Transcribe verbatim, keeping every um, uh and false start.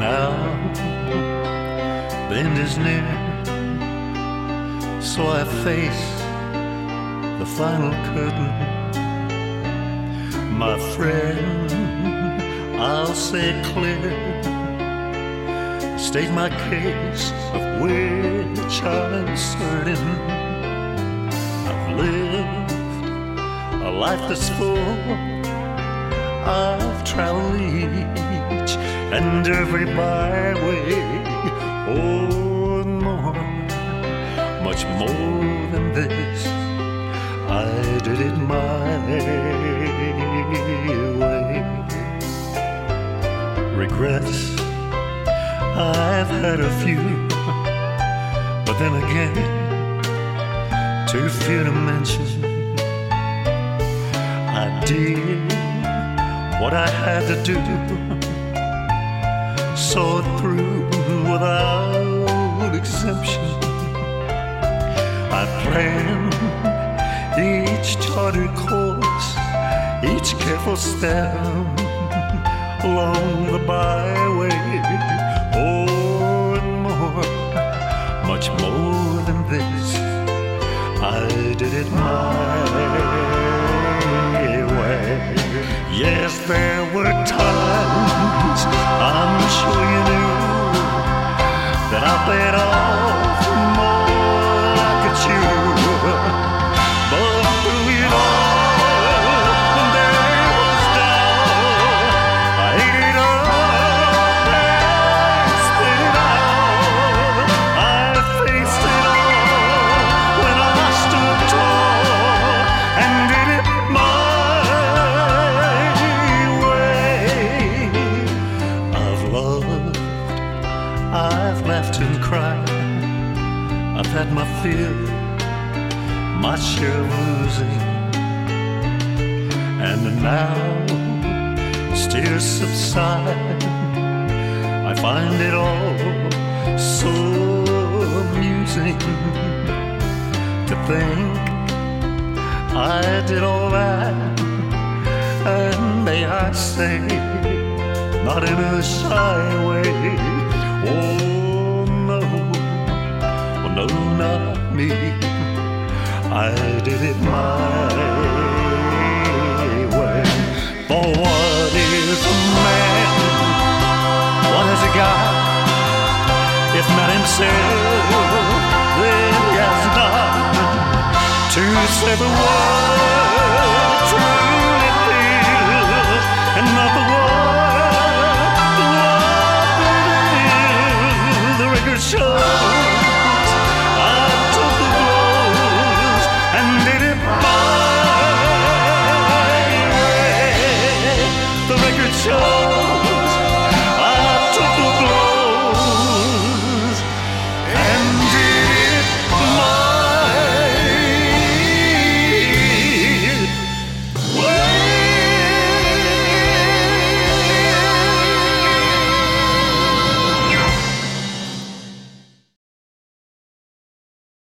now the end is near, so I face the final curtain. My friend, I'll say it clear, state my case of which I'm certain. I've lived a life that's full, I've traveled each and every byway. Oh, and more, much more than this, I did it my way. Regrets, I've had a few, but then again, too few to mention. I did what I had to do, saw it through without exemption. I planned each charted course, each careful step along the byway. Oh, and more, much more than this, I did it my way. Yes, there were times, I'm sure you knew, that I played off more like a chew. But through it all, when day was down, I ate it up and spit it out. I faced it all when I stood tall and did it my way. I've loved, I've laughed and cried, I've had my fill, my share of losing, and now tears subside. I find it all so amusing to think I did all that, and may I say, not in a shy way. Oh no, oh no, not me, I did it my way. For what is a man? What has he got? If not himself, then he has none to say the word.